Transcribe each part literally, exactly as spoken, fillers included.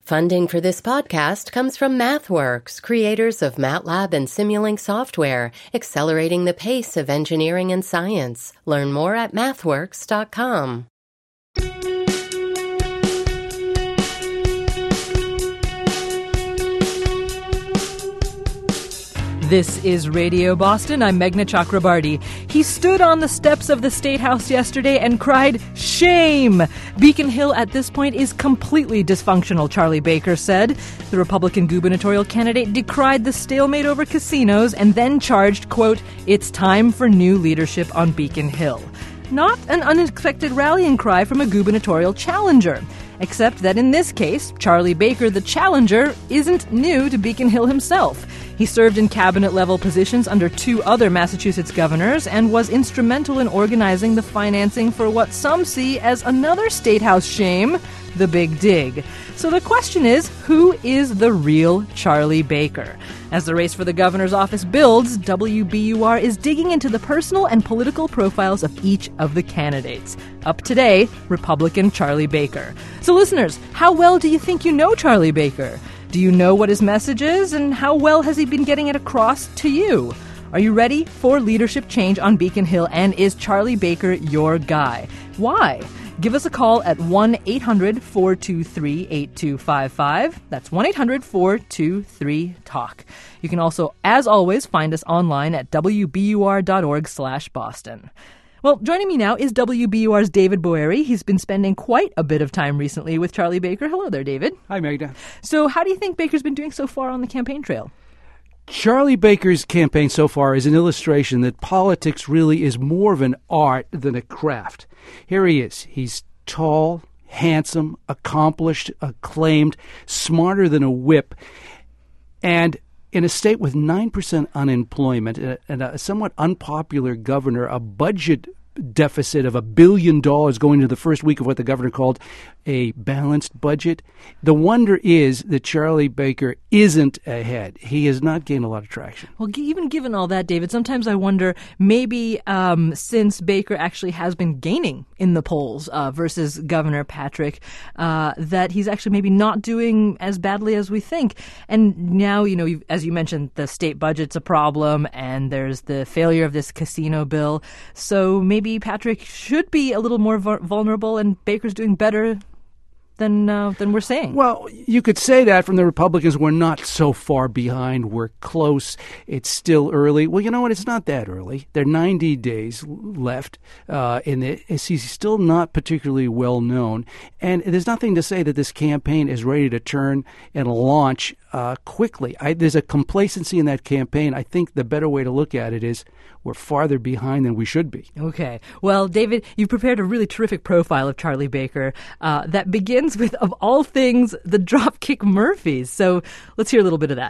Funding for this podcast comes from MathWorks, creators of MATLAB and Simulink software, accelerating the pace of engineering and science. Learn more at mathworks dot com. This is Radio Boston. I'm Meghna Chakrabarty. He stood on the steps of the State House yesterday and cried, "Shame!" Beacon Hill at this point is completely dysfunctional, Charlie Baker said. The Republican gubernatorial candidate decried the stalemate over casinos and then charged, quote, "It's time for new leadership on Beacon Hill." Not an unexpected rallying cry from a gubernatorial challenger. Except that in this case, Charlie Baker, the challenger, isn't new to Beacon Hill himself. He served in cabinet-level positions under two other Massachusetts governors and was instrumental in organizing the financing for what some see as another State House shame, the Big Dig. So the question is, who is the real Charlie Baker? As the race for the governor's office builds, W B U R is digging into the personal and political profiles of each of the candidates. Up today, Republican Charlie Baker. So listeners, how well do you think you know Charlie Baker? Do you know what his message is, and how well has he been getting it across to you? Are you ready for leadership change on Beacon Hill, and is Charlie Baker your guy? Why? Give us a call at one eight hundred four two three eight two five five. That's one eight hundred four two three talk. You can also, as always, find us online at w b u r dot org slash Boston. Well, joining me now is W B U R's David Boeri. He's been spending quite a bit of time recently with Charlie Baker. Hello there, David. Hi, Meghna. So how do you think Baker's been doing so far on the campaign trail? Charlie Baker's campaign so far is an illustration that politics really is more of an art than a craft. Here he is. He's tall, handsome, accomplished, acclaimed, smarter than a whip, and in a state with nine percent unemployment and a somewhat unpopular governor, a budget deficit of a billion dollars going into the first week of what the governor called a balanced budget. The wonder is that Charlie Baker isn't ahead. He has not gained a lot of traction. Well, even given all that, David, sometimes I wonder maybe um, since Baker actually has been gaining in the polls uh, versus Governor Patrick, uh, that he's actually maybe not doing as badly as we think. And now, you know, as you mentioned, the state budget's a problem and there's the failure of this casino bill. So maybe Maybe Patrick should be a little more vulnerable and Baker's doing better than uh, than we're saying. Well, you could say that from the Republicans. We're not so far behind. We're close. It's still early. Well, you know what? It's not that early. There are ninety days left, uh, and he's still not particularly well known. And there's nothing to say that this campaign is ready to turn and launch uh, quickly. I, there's a complacency in that campaign. I think the better way to look at it is we're farther behind than we should be. Okay. Well, David, you've prepared a really terrific profile of Charlie Baker uh, that begins with, of all things, the Dropkick Murphys. So let's hear a little bit of that.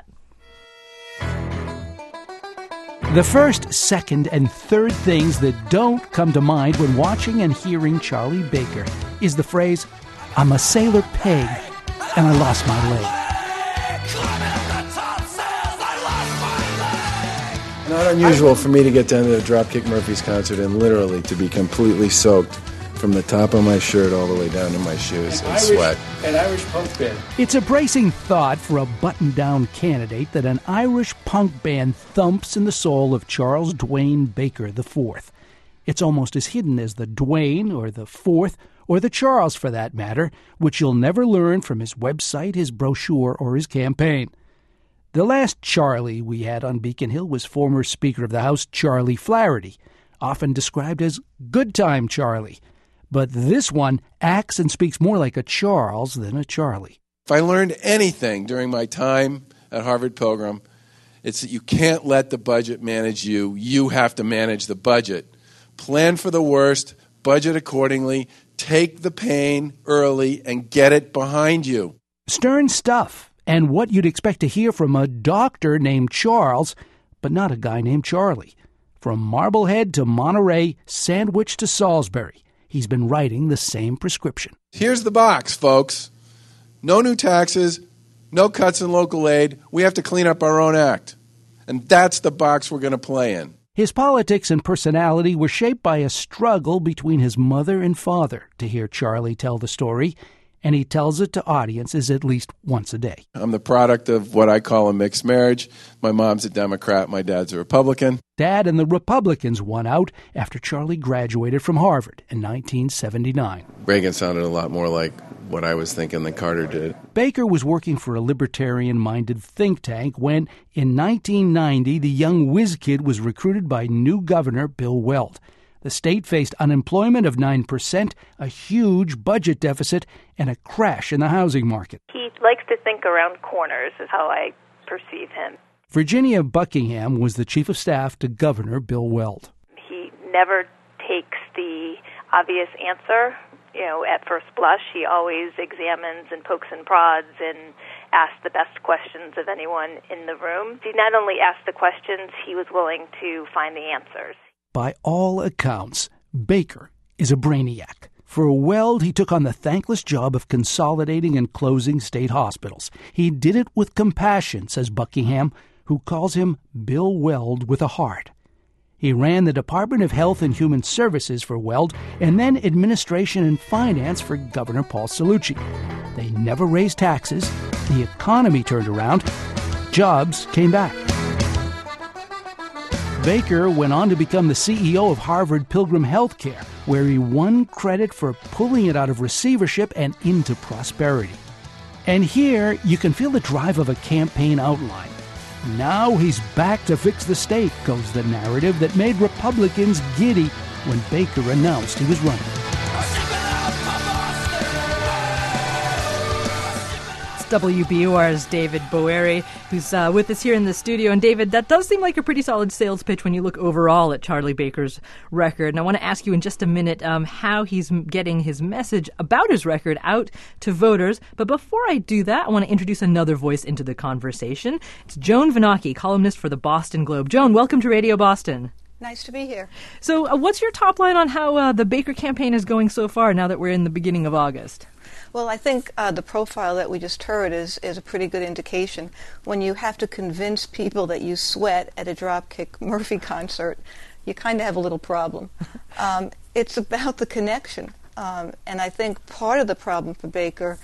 The first, second, and third things that don't come to mind when watching and hearing Charlie Baker is the phrase, "I'm a sailor peg, and I lost my leg." Not unusual for me to get down to the Dropkick Murphys concert and literally to be completely soaked from the top of my shirt all the way down to my shoes and sweat. An Irish punk band. It's a bracing thought for a button-down candidate that an Irish punk band thumps in the soul of Charles Dwayne Baker the Fourth. It's almost as hidden as the Dwayne or the Fourth or the Charles, for that matter, which you'll never learn from his website, his brochure, or his campaign. The last Charlie we had on Beacon Hill was former Speaker of the House Charlie Flaherty, often described as Good Time Charlie. But this one acts and speaks more like a Charles than a Charlie. If I learned anything during my time at Harvard Pilgrim, it's that you can't let the budget manage you. You have to manage the budget. Plan for the worst, budget accordingly, take the pain early, and get it behind you. Stern stuff. And what you'd expect to hear from a doctor named Charles, but not a guy named Charlie. From Marblehead to Monterey, Sandwich to Salisbury, he's been writing the same prescription. Here's the box, folks. No new taxes, no cuts in local aid. We have to clean up our own act. And that's the box we're going to play in. His politics and personality were shaped by a struggle between his mother and father, to hear Charlie tell the story. and he tells it to audiences at least once a day. I'm the product of what I call a mixed marriage. My mom's a Democrat, my dad's a Republican. Dad and the Republicans won out after Charlie graduated from Harvard in nineteen seventy-nine. Reagan sounded a lot more like what I was thinking than Carter did. Baker was working for a libertarian-minded think tank when, in nineteen ninety, the young whiz kid was recruited by new governor Bill Weld. The state faced unemployment of nine percent, a huge budget deficit, and a crash in the housing market. He likes to think around corners, is how I perceive him. Virginia Buckingham was the chief of staff to Governor Bill Weld. He never takes the obvious answer. You know, at first blush, he always examines and pokes and prods and asks the best questions of anyone in the room. He not only asked the questions, he was willing to find the answers. By all accounts, Baker is a brainiac. For Weld, he took on the thankless job of consolidating and closing state hospitals. He did it with compassion, says Buckingham, who calls him Bill Weld with a heart. He ran the Department of Health and Human Services for Weld and then Administration and Finance for Governor Paul Cellucci. They never raised taxes. The economy turned around. Jobs came back. Baker went on to become the C E O of Harvard Pilgrim Healthcare, where he won credit for pulling it out of receivership and into prosperity. And here you can feel the drive of a campaign outline. Now he's back to fix the state, goes the narrative that made Republicans giddy when Baker announced he was running. W B U R's David Boeri, who's uh, with us here in the studio. And David, that does seem like a pretty solid sales pitch when you look overall at Charlie Baker's record. And I want to ask you in just a minute um, how he's getting his message about his record out to voters. But before I do that, I want to introduce another voice into the conversation. It's Joan Venocchi, columnist for the Boston Globe. Joan, welcome to Radio Boston. Nice to be here. So uh, what's your top line on how uh, the Baker campaign is going so far now that we're in the beginning of August? Well, I think uh, the profile that we just heard is, is a pretty good indication. When you have to convince people that you sweat at a Dropkick Murphy concert, you kind of have a little problem. Um, it's about the connection. Um, and I think part of the problem for Baker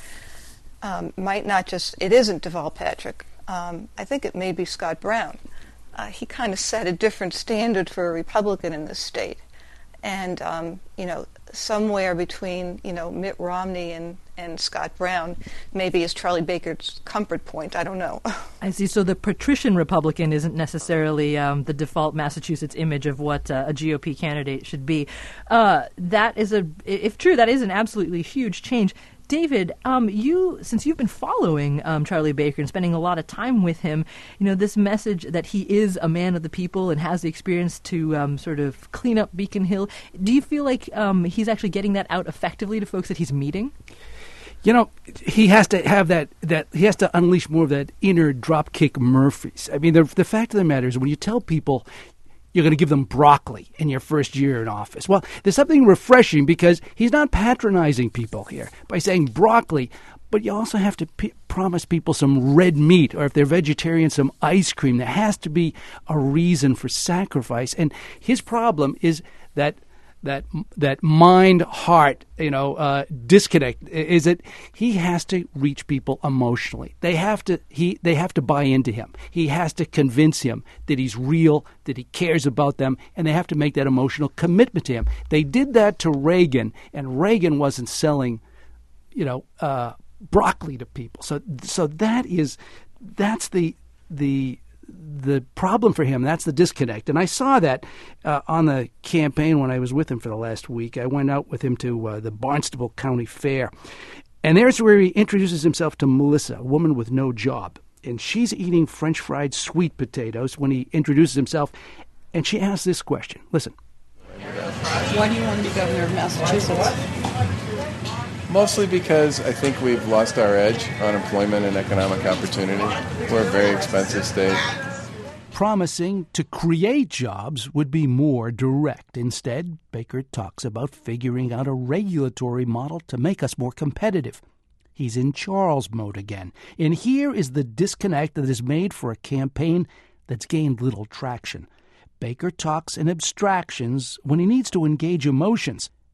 um, might not just, it isn't Deval Patrick. Um, I think it may be Scott Brown. Uh, he kind of set a different standard for a Republican in this state. And, um, you know, somewhere between, you know, Mitt Romney and, and Scott Brown maybe is Charlie Baker's comfort point. I don't know. I see. So the patrician Republican isn't necessarily um, the default Massachusetts image of what uh, a G O P candidate should be. Uh, that is a, if true, that is an absolutely huge change. David, um, you since you've been following um, Charlie Baker and spending a lot of time with him, you know, this message that he is a man of the people and has the experience to um, sort of clean up Beacon Hill. Do you feel like um, he's actually getting that out effectively to folks that he's meeting? You know, he has to have that, that he has to unleash more of that inner Dropkick Murphys. I mean, the, the fact of the matter is when you tell people you're going to give them broccoli in your first year in office. Well, there's something refreshing because he's not patronizing people here by saying broccoli, but you also have to p- promise people some red meat, or if they're vegetarian, some ice cream. There has to be a reason for sacrifice. And his problem is that that that mind-heart, you know, uh, disconnect is that he has to reach people emotionally. They have to he they have to buy into him. He has to convince him that he's real, that he cares about them, and they have to make that emotional commitment to him. They did that to Reagan, and Reagan wasn't selling, you know, uh, broccoli to people. So so that is that's the the. the problem for him. That's the disconnect. And I saw that uh, on the campaign when I was with him for the last week. I went out with him to uh, the Barnstable County Fair. And there's where he introduces himself to Melissa, a woman with no job. And she's eating French fried sweet potatoes when he introduces himself. And she asks this question. Listen. Why do you want to be governor of Massachusetts? Mostly because I think we've lost our edge on employment and economic opportunity. We're a very expensive state. Promising to create jobs would be more direct. Instead, Baker talks about figuring out a regulatory model to make us more competitive. He's in Charles mode again. And here is the disconnect that is made for a campaign that's gained little traction. Baker talks in abstractions when he needs to engage emotions.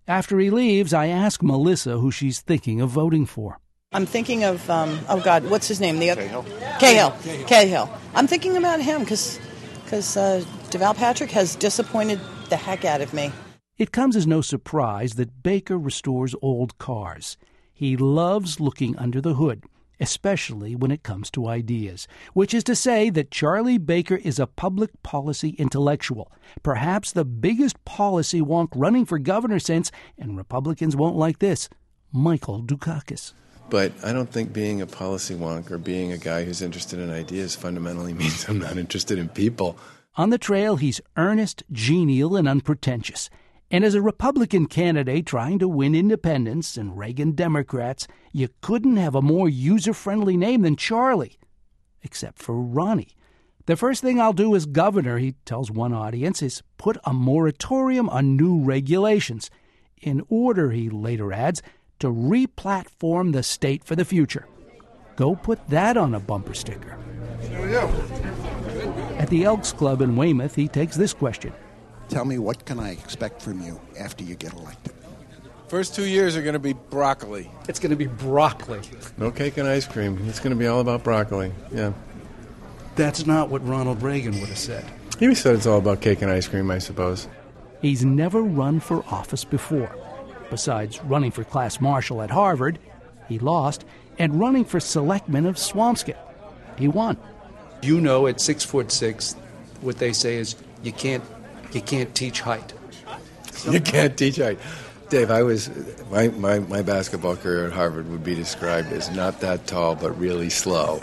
After he leaves, I ask Melissa who she's thinking of voting for. I'm thinking of, um, oh, God, what's his name? The other Cahill. Cahill. Cahill. I'm thinking about him because because uh, Deval Patrick has disappointed the heck out of me. It comes as no surprise that Baker restores old cars. He loves looking under the hood, especially when it comes to ideas, which is to say that Charlie Baker is a public policy intellectual, perhaps the biggest policy wonk running for governor since, and Republicans won't like this, Michael Dukakis. But I don't think being a policy wonk or being a guy who's interested in ideas fundamentally means I'm not interested in people. On the trail, he's earnest, genial, and unpretentious. And as a Republican candidate trying to win independents and Reagan Democrats, you couldn't have a more user-friendly name than Charlie. Except for Ronnie. The first thing I'll do as governor, he tells one audience, is put a moratorium on new regulations. In order, he later adds, to re-platform the state for the future. Go put that on a bumper sticker. Here we go. At the Elks Club in Weymouth, he takes this question. Tell me, what can I expect from you after you get elected? First two years are going to be broccoli. It's going to be broccoli. No cake and ice cream. It's going to be all about broccoli, yeah. That's not what Ronald Reagan would have said. He said it's all about cake and ice cream, I suppose. He's never run for office before. Besides running for class marshal at Harvard, he lost, and running for selectman of Swampscott, he won. You know, at six foot six, what they say is you can't you can't teach height. You can't teach height. Dave, I was my, my, my basketball career at Harvard would be described as not that tall but really slow.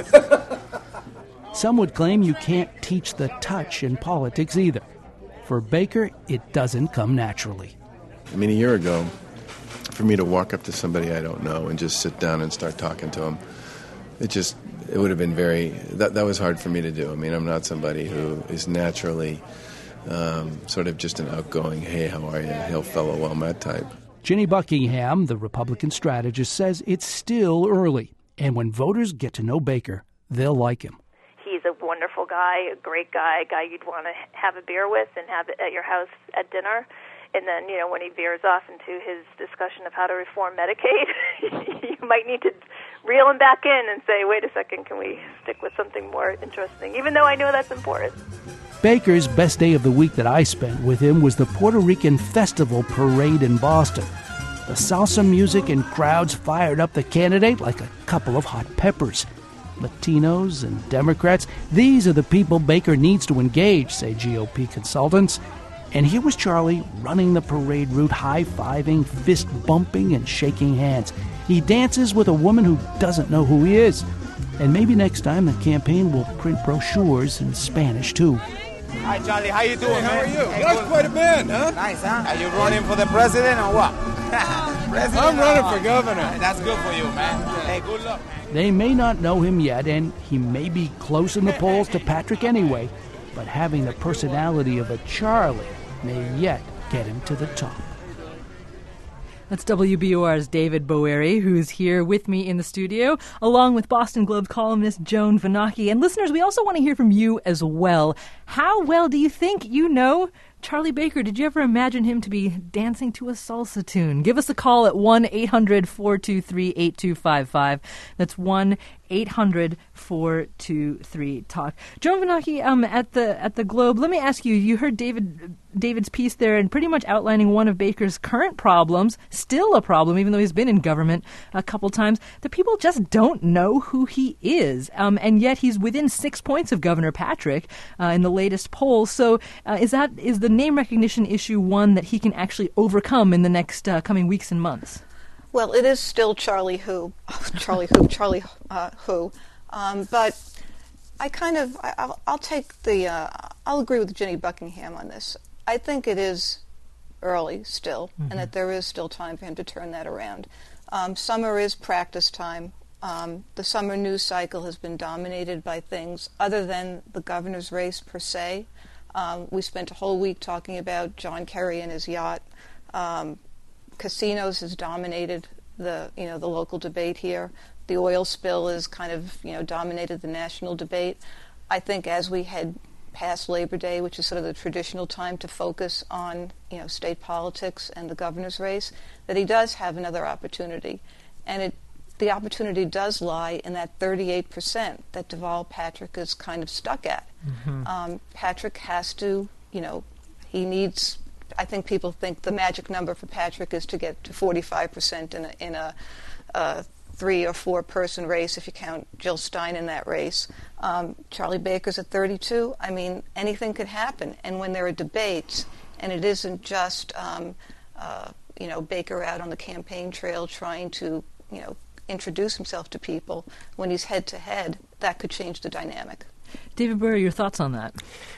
Some would claim you can't teach the touch in politics either. For Baker, it doesn't come naturally. I mean, a year ago, for me to walk up to somebody I don't know and just sit down and start talking to them, it just, it would have been very, that, that was hard for me to do. I mean, I'm not somebody who is naturally um, sort of just an outgoing, hey, how are you, hail fellow well met type. Ginny Buckingham, the Republican strategist, says it's still early, and when voters get to know Baker, they'll like him. He's a wonderful guy, a great guy, a guy you'd want to have a beer with and have it at your house at dinner. And then, you know, when he veers off into his discussion of how to reform Medicaid, you might need to reel him back in and say, wait a second, can we stick with something more interesting, even though I know that's important. Baker's best day of the week that I spent with him was the Puerto Rican Festival Parade in Boston. The salsa music and crowds fired up the candidate like a couple of hot peppers. Latinos and Democrats, these are the people Baker needs to engage, say G O P consultants. And here was Charlie running the parade route, high-fiving, fist-bumping, and shaking hands. He dances with a woman who doesn't know who he is. And maybe next time the campaign will print brochures in Spanish, too. Hi, Charlie. How you doing, hey, how man? are you? Hey, You got quite a band, huh? Nice, huh? Are you running for the president or what? president I'm running or for governor. That's good for you, man. Hey, good luck, man. They may not know him yet, and he may be close in the polls to Patrick anyway, but having the personality of a Charlie may yet get him to the top. That's W B O R's David Boeri, who's here with me in the studio, along with Boston Globe columnist Joan Vanocchi. And listeners, we also want to hear from you as well. How well do you think you know Charlie Baker? Did you ever imagine him to be dancing to a salsa tune? Give us a call at one eight hundred four two three eight two five five. That's one eight hundred four two three talk. Joan Vanocchi, um, at the at the Globe, let me ask you, you heard David David's piece there and pretty much outlining one of Baker's current problems, still a problem, even though he's been in government a couple times. The people just don't know who he is, um, and yet he's within six points of Governor Patrick uh, in the latest poll. So uh, is that is the name recognition issue one that he can actually overcome in the next uh, coming weeks and months? Well, it is still Charlie Who, Charlie Who, Charlie uh, Who, um, but I kind of I, I'll, I'll take the uh, I'll agree with Ginny Buckingham on this. I think it is early still, mm-hmm. and that there is still time for him to turn that around. Um, summer is practice time. Um, the summer news cycle has been dominated by things other than the governor's race per se. Um, we spent a whole week talking about John Kerry and his yacht. Um, casinos has dominated the you know the local debate here. The oil spill has kind of you know dominated the national debate. I think as we head past Labor Day, which is sort of the traditional time to focus on, you know, state politics and the governor's race, that he does have another opportunity. And it, the opportunity does lie in that thirty-eight percent that Deval Patrick is kind of stuck at. Mm-hmm. Um, Patrick has to, you know, he needs, I think people think the magic number for Patrick is to get to forty-five percent in a, in a uh, three or four person race, if you count Jill Stein in that race. Um, Charlie Baker's at thirty-two. I mean, anything could happen. And when there are debates, and it isn't just, um, uh, you know, Baker out on the campaign trail trying to, you know, introduce himself to people, when he's head to head, that could change the dynamic. David Burry, your thoughts on that?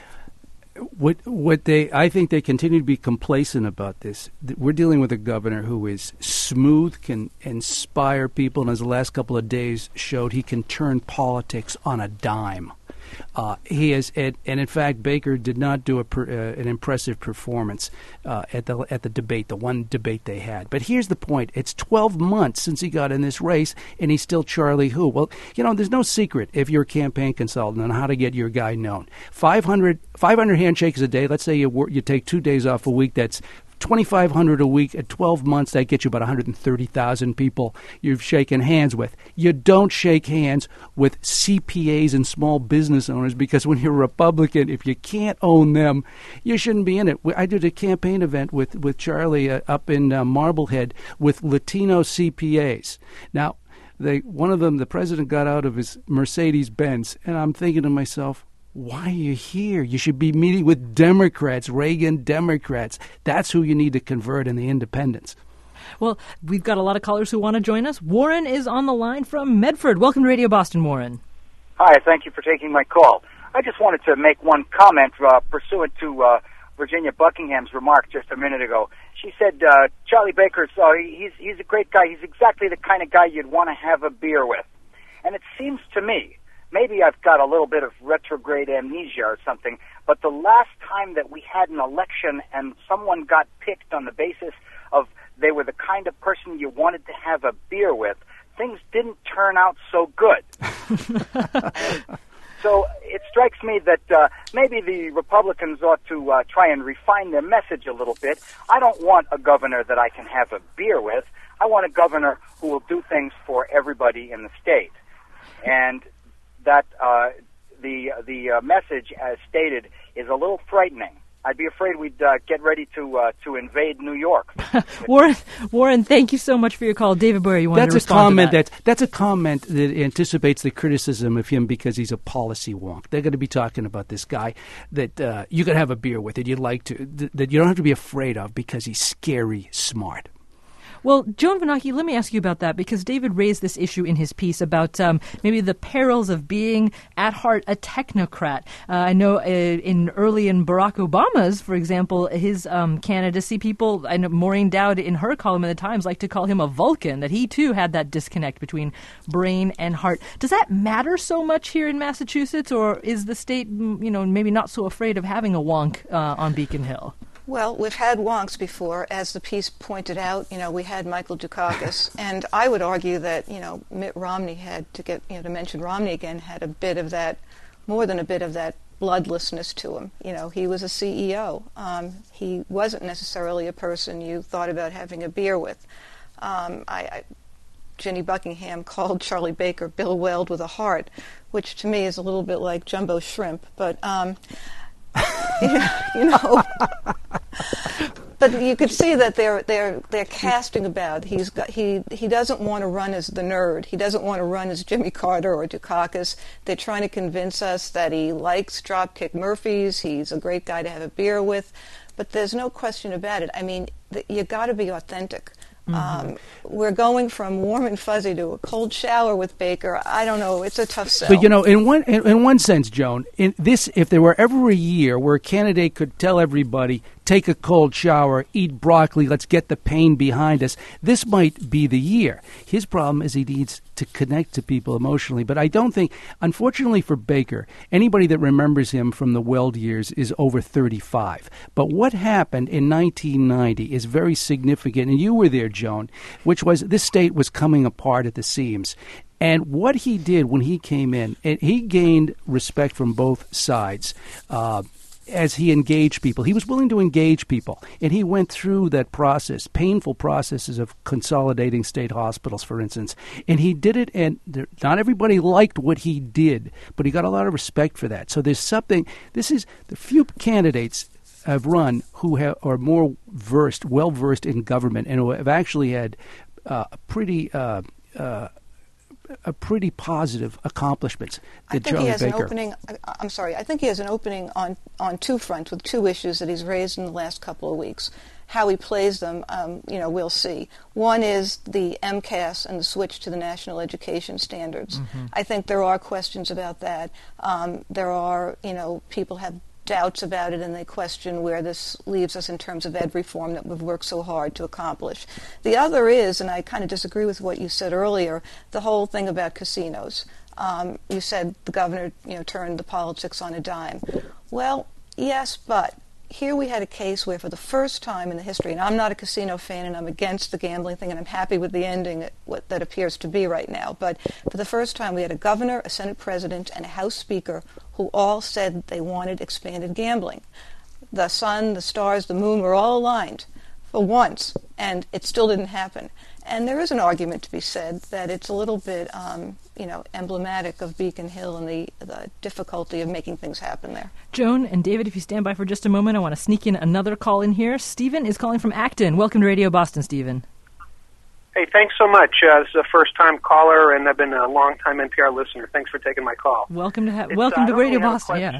What what they I think they continue to be complacent about this. We're dealing with a governor who is smooth, can inspire people, and as the last couple of days showed, he can turn politics on a dime. Uh, he is, and, and in fact, Baker did not do a per, uh, an impressive performance uh, at the at the debate, the one debate they had. But here's the point: it's twelve months since he got in this race, and he's still Charlie Who. Well, you know, there's no secret if you're a campaign consultant on how to get your guy known. five hundred, five hundred handshakes a day. Let's say you work, you take two days off a week. That's twenty-five hundred a week at twelve months. That gets you about one hundred thirty thousand people you've shaken hands with. You don't shake hands with C P As and small business owners, because when you're a Republican, if you can't own them, you shouldn't be in it. I did a campaign event with, with Charlie uh, up in uh, Marblehead with Latino C P As. Now, they one of them, the president got out of his Mercedes-Benz, and I'm thinking to myself, why are you here? You should be meeting with Democrats, Reagan Democrats. That's who you need to convert in the independents. Well, we've got a lot of callers who want to join us. Warren is on the line from Medford. Welcome to Radio Boston, Warren. Hi, thank you for taking my call. I just wanted to make one comment uh, pursuant to uh, Virginia Buckingham's remark just a minute ago. She said uh, Charlie Baker's, uh, he's, he's a great guy. He's exactly the kind of guy you'd want to have a beer with. And it seems to me, maybe I've got a little bit of retrograde amnesia or something, but the last time that we had an election and someone got picked on the basis of they were the kind of person you wanted to have a beer with, things didn't turn out so good. So it strikes me that uh, maybe the Republicans ought to uh, try and refine their message a little bit. I don't want a governor that I can have a beer with. I want a governor who will do things for everybody in the state. And that uh, the the uh, message, as stated, is a little frightening. I'd be afraid we'd uh, get ready to uh, to invade New York. Warren, Warren, thank you so much for your call. David Burry, you wanted that's to respond a comment to that. That's, that's a comment that anticipates the criticism of him because he's a policy wonk. They're going to be talking about this guy that uh, you could have a beer with, that you'd like to, th- that you don't have to be afraid of because he's scary smart. Well, Joan Venaki, let me ask you about that, because David raised this issue in his piece about um, maybe the perils of being, at heart, a technocrat. Uh, I know uh, in early in Barack Obama's, for example, his um, candidacy, people, I know Maureen Dowd in her column in the Times like to call him a Vulcan, that he too had that disconnect between brain and heart. Does that matter so much here in Massachusetts, or is the state, you know, maybe not so afraid of having a wonk uh, on Beacon Hill? Well, we've had wonks before. As the piece pointed out, you know, we had Michael Dukakis, and I would argue that, you know, Mitt Romney had, to get, you know, to mention Romney again, had a bit of that, more than a bit of that bloodlessness to him. You know, he was a C E O. Um, he wasn't necessarily a person you thought about having a beer with. Um, I, I Ginny Buckingham called Charlie Baker Bill Weld with a heart, which to me is a little bit like jumbo shrimp, but... Um, you know, but you could see that they're they're they're casting about. He's got he he doesn't want to run as the nerd. He doesn't want to run as Jimmy Carter or Dukakis. They're trying to convince us that he likes Dropkick Murphys. He's a great guy to have a beer with, but there's no question about it. I mean, th- you got to be authentic. Mm-hmm. Um, we're going from warm and fuzzy to a cold shower with Baker. I don't know. It's a tough sell. But, you know, in one in, in one sense, Joan, in this, if there were ever a year where a candidate could tell everybody, take a cold shower, eat broccoli, let's get the pain behind us, this might be the year. His problem is he needs to connect to people emotionally. But I don't think, unfortunately for Baker, anybody that remembers him from the Weld years is over thirty-five. But what happened in nineteen ninety is very significant, and you were there, Joan, which was this state was coming apart at the seams. And what he did when he came in, and he gained respect from both sides. Uh, As he engaged people, he was willing to engage people, and he went through that process, painful processes of consolidating state hospitals, for instance, and he did it, and there, not everybody liked what he did, but he got a lot of respect for that. So there's something, this is, the few candidates have run who have, are more versed, well-versed in government, and who have actually had uh, a pretty... Uh, uh, a pretty positive accomplishments. I think Charlie he has Baker. an opening. I'm sorry. I think he has an opening on, on two fronts with two issues that he's raised in the last couple of weeks. How he plays them, um, you know, we'll see. One is the M C A S and the switch to the national education standards. Mm-hmm. I think there are questions about that. Um, there are, you know, people have doubts about it, and they question where this leaves us in terms of ed reform that we've worked so hard to accomplish. The other is, and I kind of disagree with what you said earlier, the whole thing about casinos. Um, you said the governor, you know, turned the politics on a dime. Well, yes, but here we had a case where for the first time in the history, and I'm not a casino fan and I'm against the gambling thing and I'm happy with the ending that, what, that appears to be right now, but for the first time we had a governor, a Senate president, and a House speaker who all said they wanted expanded gambling. The sun, the stars, the moon were all aligned for once, and it still didn't happen. And there is an argument to be said that it's a little bit, um, you know, emblematic of Beacon Hill and the, the difficulty of making things happen there. Joan and David, if you stand by for just a moment, I want to sneak in another call in here. Stephen is calling from Acton. Welcome to Radio Boston, Stephen. Hey, thanks so much. Uh, this is a first-time caller, and I've been a long-time N P R listener. Thanks for taking my call. Welcome to ha- It's, welcome uh, to Radio really Boston. Yeah.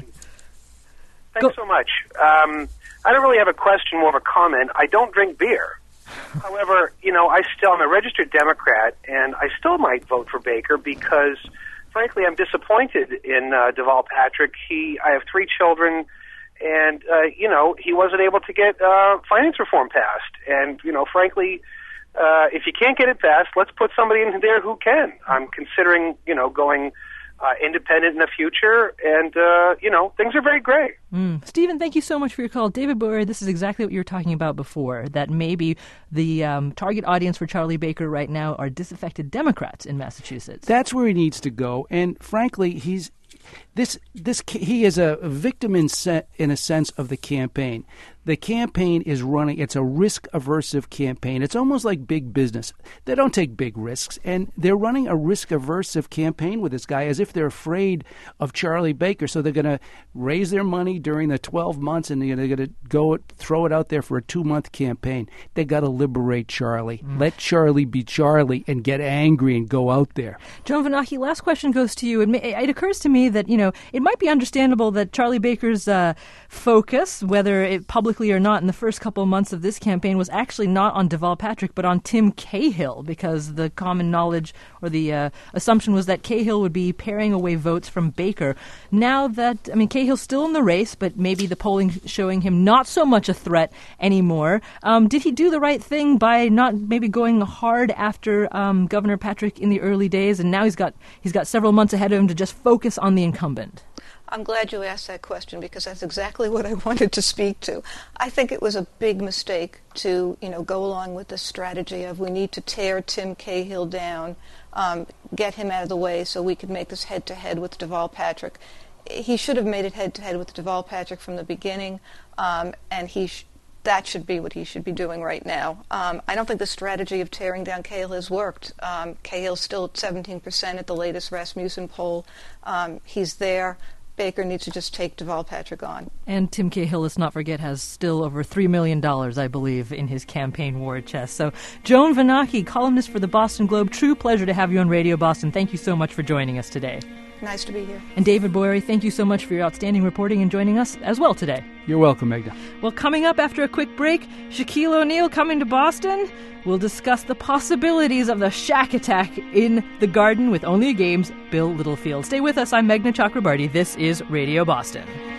Thanks Go. so much. Um, I don't really have a question, more of a comment. I don't drink beer. However, you know, I still am a registered Democrat, and I still might vote for Baker because, frankly, I'm disappointed in uh, Deval Patrick. He, I have three children, and uh, you know, he wasn't able to get uh, finance reform passed. And you know, frankly, uh, if you can't get it passed, let's put somebody in there who can. I'm considering, you know, going uh, independent in the future, and uh, you know, things are very gray. Mm. Stephen, thank you so much for your call. David Boyer, this is exactly what you were talking about before, that maybe the um, target audience for Charlie Baker right now are disaffected Democrats in Massachusetts. That's where he needs to go. And frankly, he's this this he is a victim in se- in a sense of the campaign. The campaign is running, it's a risk-aversive campaign. It's almost like big business. They don't take big risks, and they're running a risk-aversive campaign with this guy as if they're afraid of Charlie Baker. So they're going to raise their money during the twelve months, and they're going to go it, throw it out there for a two-month campaign. They got to liberate Charlie. Mm. Let Charlie be Charlie and get angry and go out there. Joan Vanacchi, last question goes to you. It, may, it occurs to me that, you know, it might be understandable that Charlie Baker's uh, focus, whether it publicly or not, in the first couple of months of this campaign was actually not on Deval Patrick, but on Tim Cahill, because the common knowledge or the uh, assumption was that Cahill would be paring away votes from Baker. Now that, I mean, Cahill's still in the race, but maybe the polling showing him not so much a threat anymore. Um, did he do the right thing by not maybe going hard after um, Governor Patrick in the early days, and now he's got he's got several months ahead of him to just focus on the incumbent? I'm glad you asked that question because that's exactly what I wanted to speak to. I think it was a big mistake to, you know, go along with the strategy of we need to tear Tim Cahill down, um, get him out of the way so we could make this head-to-head with Deval Patrick. He should have made it head-to-head with Deval Patrick from the beginning, um, and he sh- that should be what he should be doing right now. Um, I don't think the strategy of tearing down Cahill has worked. Um, Cahill's still at seventeen percent at the latest Rasmussen poll. Um, he's there. Baker needs to just take Deval Patrick on. And Tim Cahill, let's not forget, has still over three million dollars, I believe, in his campaign war chest. So, Joan Vanacchi, columnist for the Boston Globe, true pleasure to have you on Radio Boston. Thank you so much for joining us today. Nice to be here. And David Boyer, thank you so much for your outstanding reporting and joining us as well today. You're welcome, Megna. Well, coming up after a quick break, Shaquille O'Neal coming to Boston. We'll discuss the possibilities of the Shaq attack in the Garden with Only a Game's Bill Littlefield. Stay with us. I'm Meghna Chakrabarty. This is Radio Boston.